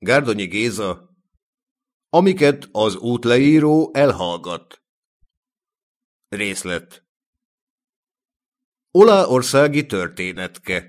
Gárdonyi Géza, amiket az útleíró elhallgat. Részlet. Oláországi történetke.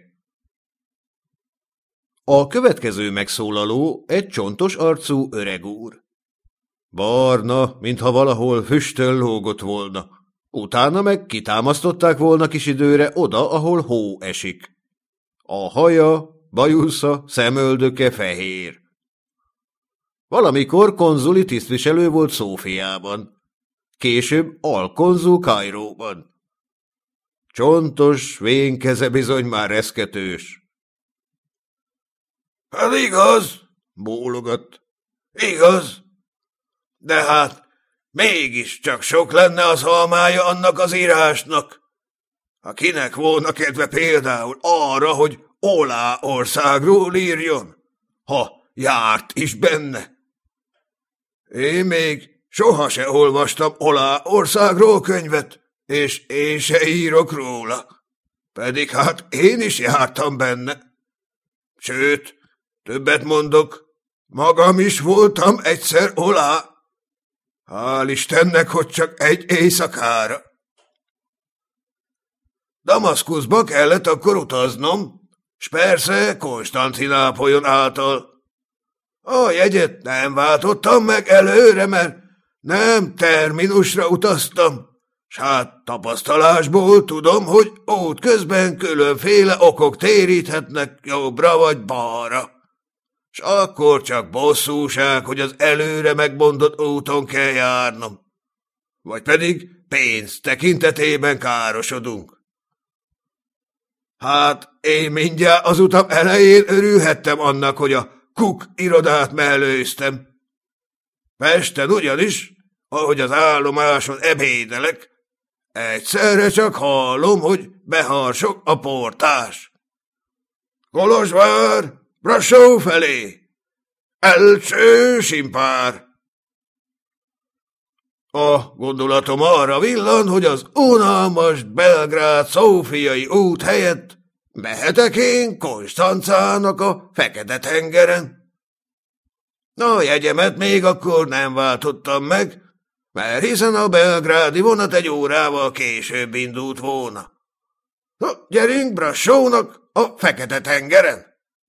A következő megszólaló egy csontos arcú öreg úr. Barna, mintha valahol füstöl lógott volna. Utána meg kitámasztották volna kis időre oda, ahol hó esik. A haja, bajusza, szemöldöke fehér. Valamikor konzuli tisztviselő volt Szófiában. Később alkonzul Kairóban. Csontos, vén keze bizony már reszketős. Hát igaz, bólogat. Igaz. De hát mégiscsak sok lenne az almája annak az írásnak. Ha kinek volna kedve például arra, hogy Oláországról írjon, ha járt is benne. Én még soha se olvastam Oláországról könyvet, és én se írok róla. Pedig hát én is jártam benne. Sőt, többet mondok, magam is voltam egyszer olá. Hál' Istennek, hogy csak egy éjszakára. Damaszkuszba kellett akkor utaznom, s persze Konstantinápolyon által. A jegyet nem váltottam meg előre, mert nem terminusra utaztam, s hát tapasztalásból tudom, hogy útközben különféle okok téríthetnek jobbra vagy balra. S akkor csak bosszúság, hogy az előre megmondott úton kell járnom. Vagy pedig pénz tekintetében károsodunk. Hát én mindjárt az utam elején örülhettem annak, hogy a Cook irodát mellőztem. Pesten ugyanis, ahogy az állomáson ebédelek, egyszerre csak hallom, hogy beharsog a portás. Kolozsvár, Brassó felé! Elcső simpár! A gondolatom arra villan, hogy az unalmas Belgrád-Szófiai út helyett mehetek én Konstancának a Fekete-tengeren. A jegyemet még akkor nem váltottam meg, mert hiszen a belgrádi vonat egy órával később indult volna. Na, gyerünk Brassónak a Fekete-tengeren!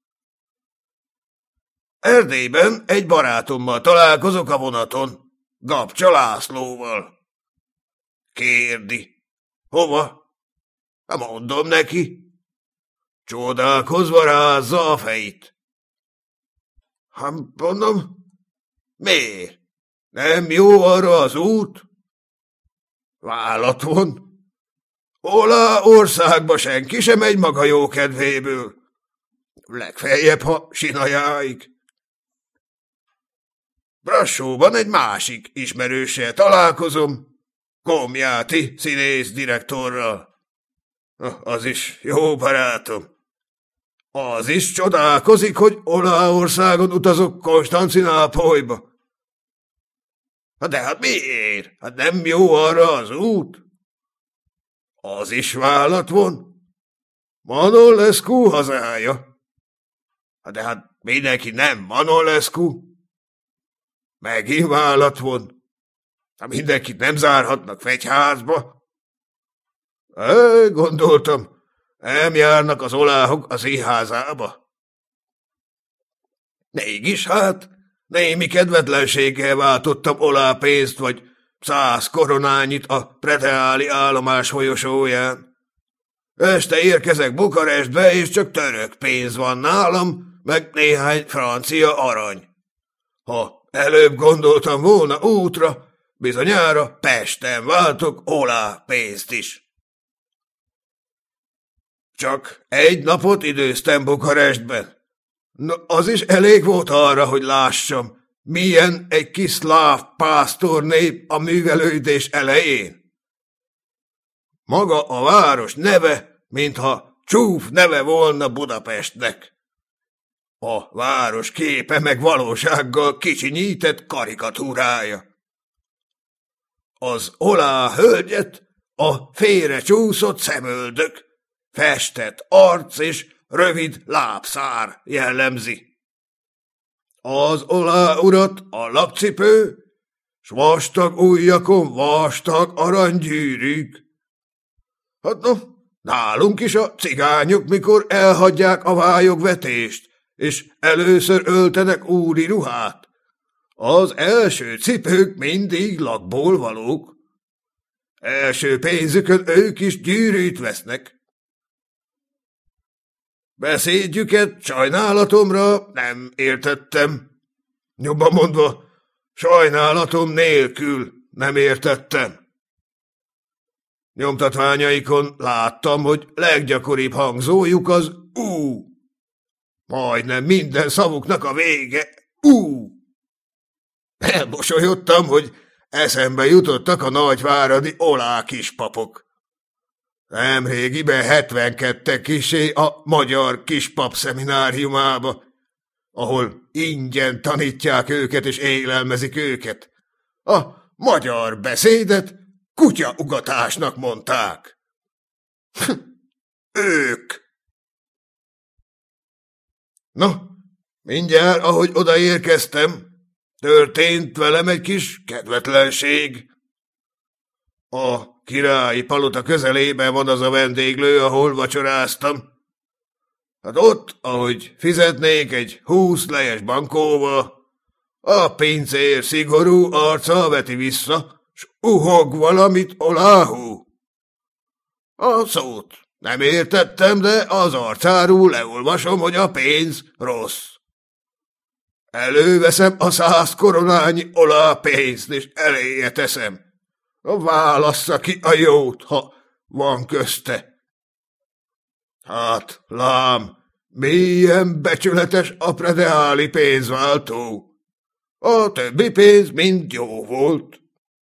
Erdélyben egy barátommal találkozok a vonaton, Gabcsa Lászlóval. Kérdi. Hova? Mondom neki. Csodálkozva rázza a fejét. Hát mondom, miért? Nem jó arra az út? Vállat von. Oláországba senki sem megy maga jó kedvéből. Legfeljebb, ha Sinajáig. Brassóban egy másik ismerőssel találkozom, Komjáti színész direktorral. Az is jó barátom. Az is csodálkozik, hogy Oláországon utazok Konstantinápolyba. De hát miért? Hát nem jó arra az út? Az is vállat von. Manolescu hazája. De hát mindenki nem Manolescu. Megint vállat von. Mindenkit nem zárhatnak fegyházba. Gondoltam, nem járnak az oláhok az színházába. Mégis hát, némi kedvetlenséggel váltottam olá pénzt, vagy 100 koronányit a Preteáli állomás folyosóján. Este érkezek Bukarestbe, és csak török pénz van nálam, meg néhány francia arany. Ha előbb gondoltam volna útra, bizonyára Pesten váltok olá pénzt is. Csak egy napot időztem Bukarestben. No, az is elég volt arra, hogy lássam, milyen egy kis szláv pásztornép a művelődés elején. Maga a város neve, mintha csúf neve volna Budapestnek. A város képe meg valósággal kicsinyített karikatúrája. Az olá hölgyet a félrecsúszott szemöldök, festett arc és rövid lábszár jellemzi. Az olá urat a lapcipő, s vastag ujjakon vastag aranygyűrűk. Hát no, nálunk is a cigányok, mikor elhagyják a vályogvetést, és először öltenek úri ruhát, az első cipők mindig lakból valók. Első pénzükön ők is gyűrűt vesznek. Beszédjüket sajnálatomra nem értettem. Jobban mondva, sajnálatom nélkül nem értettem. Nyomtatványaikon láttam, hogy leggyakoribb hangzójuk az ú. Majdnem minden szavuknak a vége ú. Elmosolyodtam, hogy eszembe jutottak a nagyváradi olá kispapok. Nemrégiben 72 kisé a magyar kispap szemináriumába, ahol ingyen tanítják őket és élelmezik őket. A magyar beszédet kutyaugatásnak mondták. Ők. Na, mindjárt, ahogy odaérkeztem, történt velem egy kis kedvetlenség. A királyi palota közelében van az a vendéglő, ahol vacsoráztam. Hát ott, ahogy fizetnék egy 20 lejes bankóba, a pincér szigorú arccal veti vissza, s uhog valamit oláhú. A szót nem értettem, de az arcáról leolvasom, hogy a pénz rossz. Előveszem a 100 koronányi olá pénzt, és eléje teszem. Válassza ki a jót, ha van közte. Hát, lám, milyen becsületes a predeáli pénzváltó. A többi pénz mind jó volt.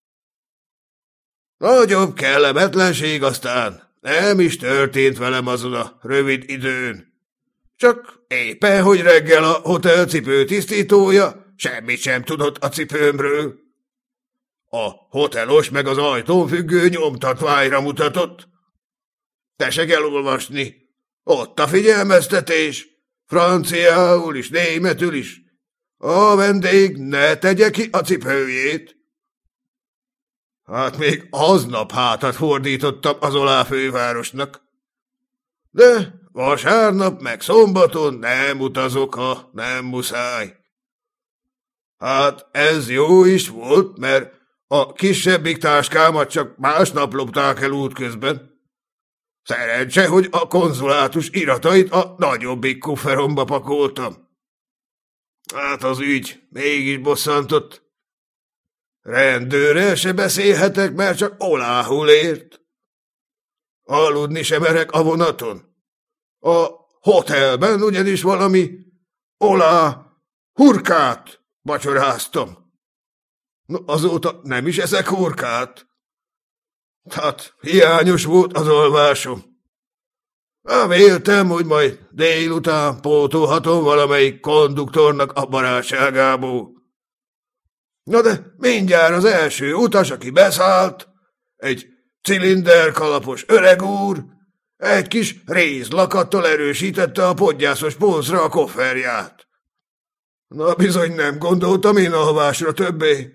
Nagyobb kellemetlenség aztán nem is történt velem azon a rövid időn. Csak éppen, hogy reggel a hotelcipő tisztítója semmit sem tudott a cipőmről. A hotelos meg az ajtón függő nyomtatványra mutatott. Tessék elolvasni. Ott a figyelmeztetés. Franciául is, németül is. A vendég ne tegye ki a cipőjét. Hát még aznap hátat fordítottam az olá fővárosnak. De vasárnap meg szombaton nem utazok, ha nem muszáj. Hát ez jó is volt, mert a kisebbik táskámat csak másnap lopták el útközben. Szerencse, hogy a konzulátus iratait a nagyobbik kufferomba pakoltam. Hát az ügy mégis bosszantott. Rendőrrel se beszélhetek, mert csak oláhul ért. Aludni sem merek a vonaton. A hotelben ugyanis valami olá hurkát vacsoráztam. No, azóta nem is eszek hurkát. Hát hiányos volt az alvásom. Véltem, hogy majd délután pótolhatom valamelyik konduktornak a barátságából. Na de mindjárt az első utas, aki beszállt, egy cilinderkalapos öreg úr, egy kis rézlakattal erősítette a podgyászos polcra a kofferját. Na bizony nem gondoltam én alvásra többé.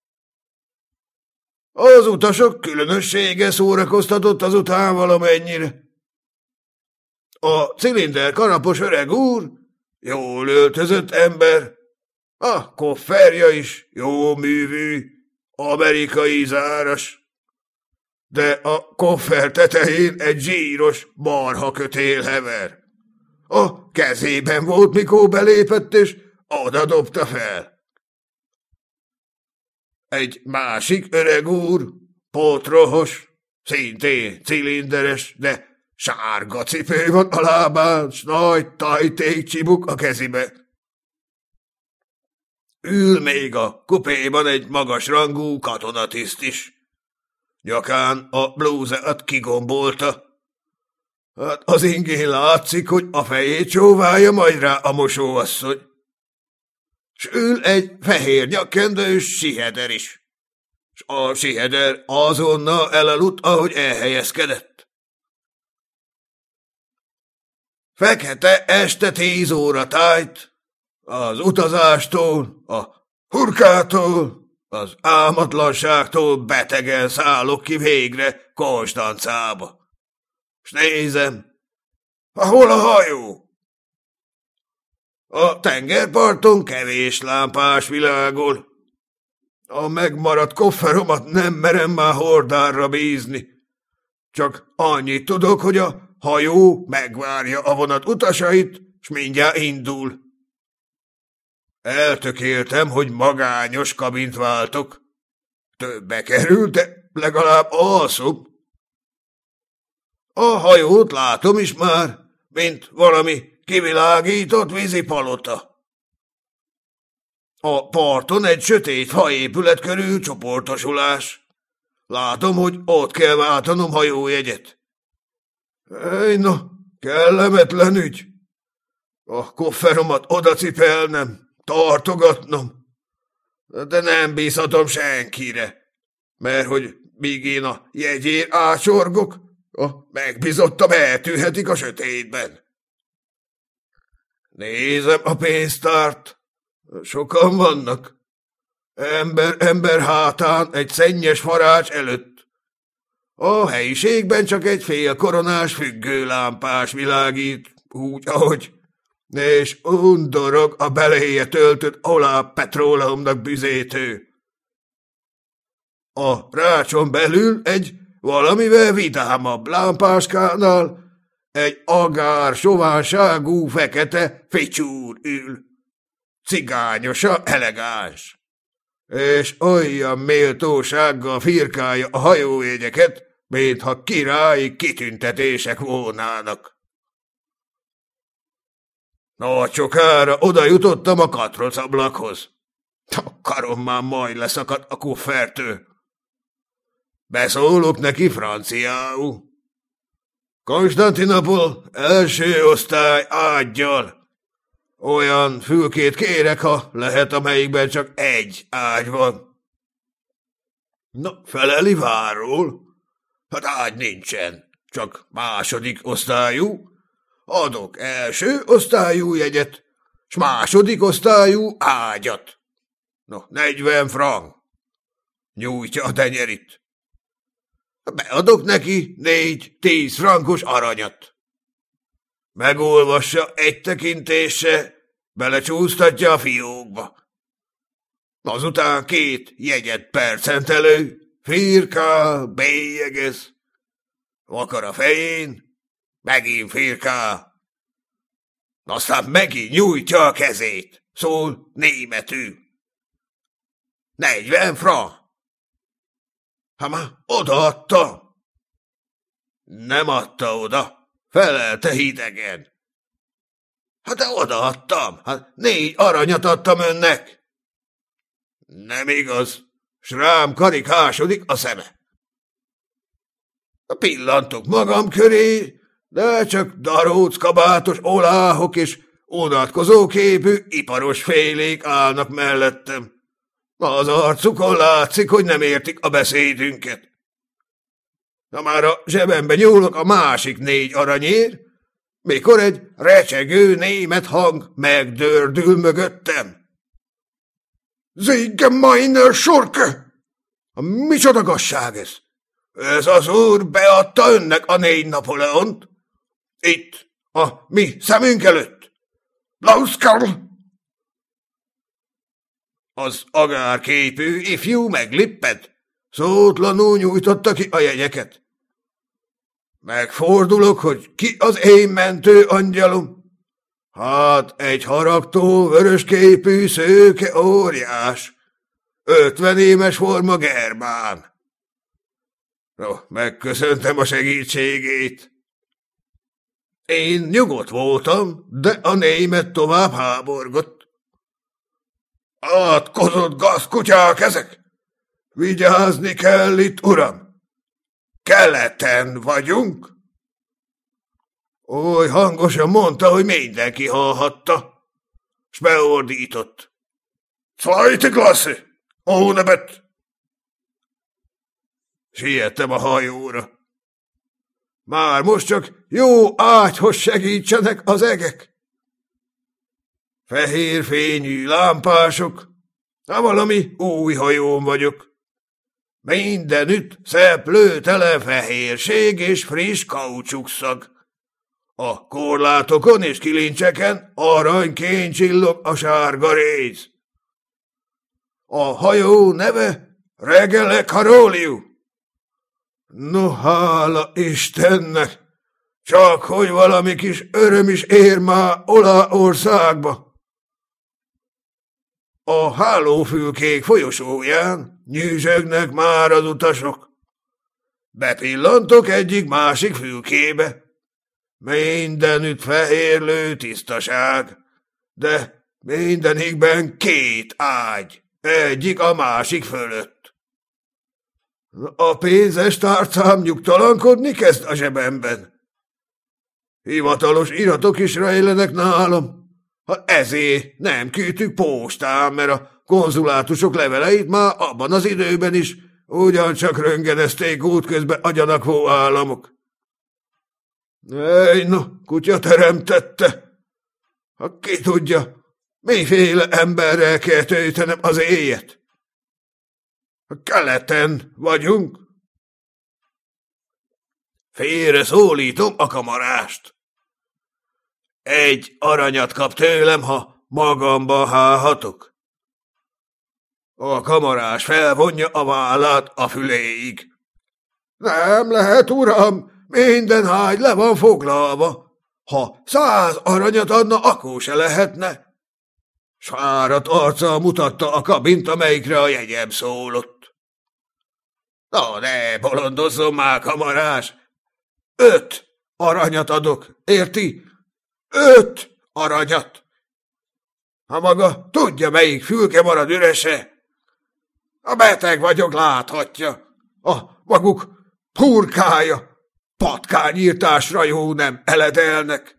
Az utasok különössége szórakoztatott azután valamennyire. A cilinderkalapos öreg úr jól öltözött ember, a kofferja is jó művű, amerikai záras, de a koffer tetején egy zsíros marhakötél hever. A kezében volt, mikor belépett, és oda dobta fel. Egy másik öreg úr, potrohos, szintén cilinderes, de sárga cipő van a lábán, s nagy tajtékcsibuk a kezibe. Ül még a kupéban egy magasrangú katonatiszt is. Nyakán a blúzát kigombolta. Hát az ingén látszik, hogy a fejét csóválja majd rá a mosóasszony. S ül egy fehér nyakkendős siheder is. S a siheder azonnal elaludt, ahogy elhelyezkedett. Fekete este 10 óra tájt, Az utazástól, a hurkától, az álmatlanságtól betegen szállok ki végre Konstancába. S nézem, hol a hajó? A tengerparton kevés lámpás világol. A megmaradt kofferomat nem merem már hordárra bízni. Csak annyit tudok, hogy a hajó megvárja a vonat utasait, s mindjárt indul. Eltökéltem, hogy magányos kabint váltok. Többe kerül, de legalább alszom. A hajót látom is már, mint valami kivilágított vízipalota. A parton egy sötét faépület körül csoportosulás. Látom, hogy ott kell váltanom hajójegyet. Na, kellemetlen ügy. A kofferomat odacipelnem, tartogatnom. De nem bízhatom senkire, mert hogy míg én a jegyér ácsorgok, a megbízottam eltűhetik a sötétben. Nézem a pénztárt. Sokan vannak. Ember hátán egy szennyes farács előtt. A helyiségben csak egy félkoronás függőlámpás világít, úgy, ahogy, és undorog a beléje töltött oláp petróleumnak büzétő. A rácson belül egy valamivel vidámabb lámpáskánál egy agár sovánságú fekete ficsúr ül. Cigányosa elegáns, és olyan méltósággal firkálja a hajójegyeket, mintha királyi kitüntetések volnának. Nagy sokára oda jutottam a katrocablakhoz. A karom már majd leszakadt a koffertől. Beszólok neki franciául. Konstantinopol első osztály ággyal. Olyan fülkét kérek, ha lehet, amelyikben csak egy ágy van. Na, feleli várról? Hát ágy nincsen, csak második osztályú. Adok első osztályú jegyet, s második osztályú ágyat. No, 40 frank. Nyújtja a tenyerit. Beadok neki 4-10 frankos aranyat. Megolvassa egy tekintése, belecsúsztatja a fiókba. Azután 2 jegyet percentelő, firkál, bélyegez. Vakar a fején, megint firkál. Aztán megint nyújtja a kezét, szól németül. 40 frank. Ha már odaadta. Nem adta oda, felelte hidegen. Hát de odaadtam, hát 4 aranyat adtam önnek. Nem igaz, s rám karikásodik a szeme. Pillantok magam köré, de csak daróc kabátos oláhok és unatkozó képű iparos félék állnak mellettem. Az arcukon látszik, hogy nem értik a beszédünket. Na már a zsebembe nyúlok a másik 4 aranyért, mikor egy recsegő német hang megdördül mögöttem. Zége meine Schurke! Micsoda gasság ez? Ez az úr beadta önnek a 4 Napóleont? Itt, a mi szemünk előtt. Lauszkarl! Az agárképű ifjú meglipped, szótlanul nyújtotta ki a jegyeket. Megfordulok, hogy ki az én mentő angyalom. Hát egy haragtó vörösképű szőke óriás, 50 éves forma germán. No, megköszöntem a segítségét. Én nyugodt voltam, de a német tovább háborgott. Átkozott gazkutyák ezek! Vigyázni kell itt, uram! Keleten vagyunk! Oly hangosan mondta, hogy mindenki hallhatta, s beordított. Zweite Klasse! Ohne Bett! Siettem a hajóra. Már most csak jó ágyhoz segítsenek az egek. fehér fényű lámpások, valami új hajón vagyok. Mindenütt szeplőtele fehérség és friss kaucsukszag. A korlátokon és kilincseken aranyként csillog a sárga réz. A hajó neve Regele Karoliu. No, hála Istennek! Csak hogy valami kis öröm is ér már Olaszországba. A hálófülkék folyosóján nyüzsögnek már az utasok. Bepillantok egyik-másik fülkébe. Mindenütt fehérlő tisztaság, de mindenikben 2 ágy, egyik a másik fölött. A pénzes tárcám nyugtalankodni kezd a zsebemben. Hivatalos iratok is rejlenek nálam. Ezért nem küldtük postán, mert a konzulátusok leveleit már abban az időben is ugyancsak röntgenezték útközben a gyanakvó államok. Ej, no, kutya teremtette! Ki tudja, miféle emberrel kell töltenem az éjet? Keleten vagyunk. Félre szólítom a kamarást. 1 aranyat kap tőlem, ha magamba hálhatok. A kamarás felvonja a vállát a füléig. Nem lehet, uram, minden ágy le van foglalva. Ha 100 aranyat adna, akkor se lehetne. Sárat arccal mutatta a kabint, amelyikre a jegyem szólott. Na, ne bolondozzon már, kamarás. 5 aranyat adok, érti? 5 aranyat! Ha maga tudja, melyik fülke marad ürese? A beteg vagyok, láthatja. A maguk purkája, patkányírtásra jó nem eledelnek.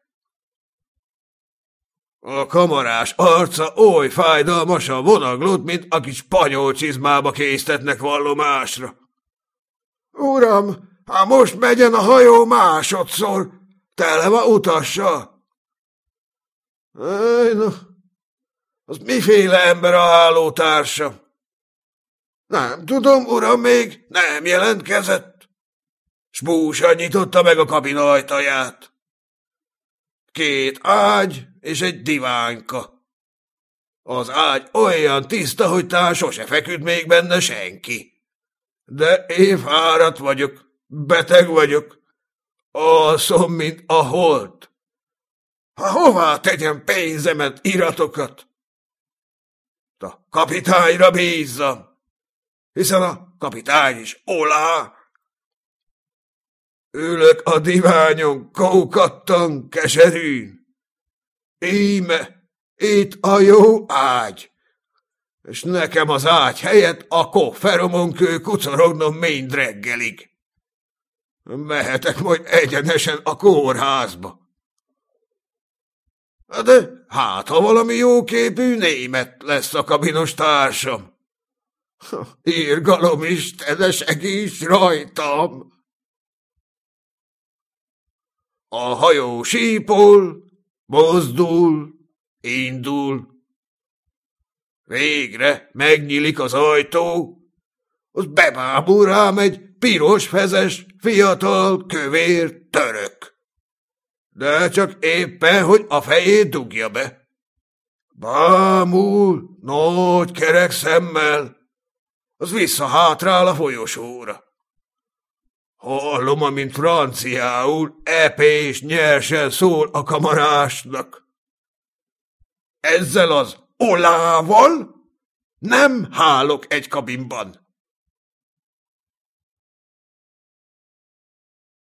A kamarás arca oly fájdalmasan vonaglott, mint aki spanyol csizmába késztetnek vallomásra. Uram, ha most megyen a hajó másodszor, tele van utassal. No, az miféle ember a hálótársa? Nem tudom, uram, még nem jelentkezett. S búsan nyitotta meg a kabin ajtaját. 2 ágy és egy divánka. Az ágy olyan tiszta, hogy talán sose feküdt még benne senki. De én fáradt vagyok, beteg vagyok. Alszom, mint a holt. Hová tegyem pénzemet, iratokat? A kapitányra bízzam, hiszen a kapitány is olá. Ülök a diványon, kókattan, keserűn. Íme, itt a jó ágy, és nekem az ágy helyett a kofferomon kell kucorognom mind reggelig. Mehetek majd egyenesen a kórházba. De hát, ha valami jóképű német lesz a kabinos társam. Irgalom Istene, segíts rajtam! A hajó sípol, mozdul, indul. Végre megnyílik az ajtó, az bebábul rám egy pirosfezes, fiatal, kövér török. De csak éppen, hogy a fejét dugja be. Bámul, nagy kerek szemmel, az visszahátrál a folyosóra. Hallom, amint franciául epés nyersen szól a kamarásnak. Ezzel az olával nem hálok egy kabinban.